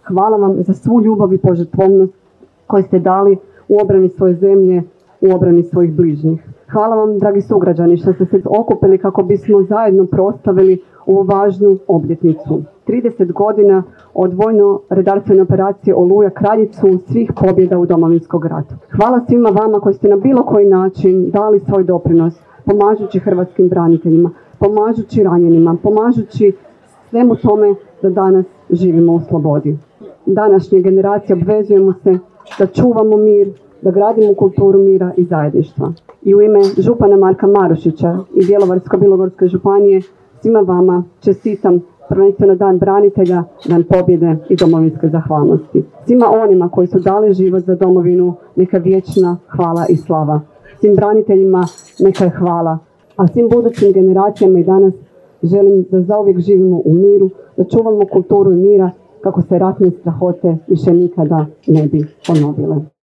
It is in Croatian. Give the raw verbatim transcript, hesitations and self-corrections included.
Hvala vam za svu ljubav i požrtvovnost koju ste dali u obrani svoje zemlje, u obrani svojih bližnjih. Hvala vam, dragi sugrađani, što ste se okupili kako bismo zajedno proslavili ovu važnu obljetnicu. trideset godina od vojno-redarstvene operacije Oluja, kraljicu svih pobjeda u Domovinskom ratu. Hvala svima vama koji ste na bilo koji način dali svoj doprinos, pomažući hrvatskim braniteljima, pomažući ranjenima, pomažući svemu tome da danas živimo u slobodi. Današnje generacije obvezujemo se da čuvamo mir, da gradimo kulturu mira i zajedništva. I u ime župana Marka Marušića i Bjelovarsko-bilogorske županije svima vama čestitam prvenstveno Dan branitelja, Dan pobjede i domovinske zahvalnosti. Svima onima koji su dali život za domovinu, neka vječna hvala i slava. Svim braniteljima neka je hvala, a svim budućim generacijama i danas želim da zauvijek živimo u miru, da čuvamo kulturu i mira kako se ratne strahote više nikada ne bi ponovile.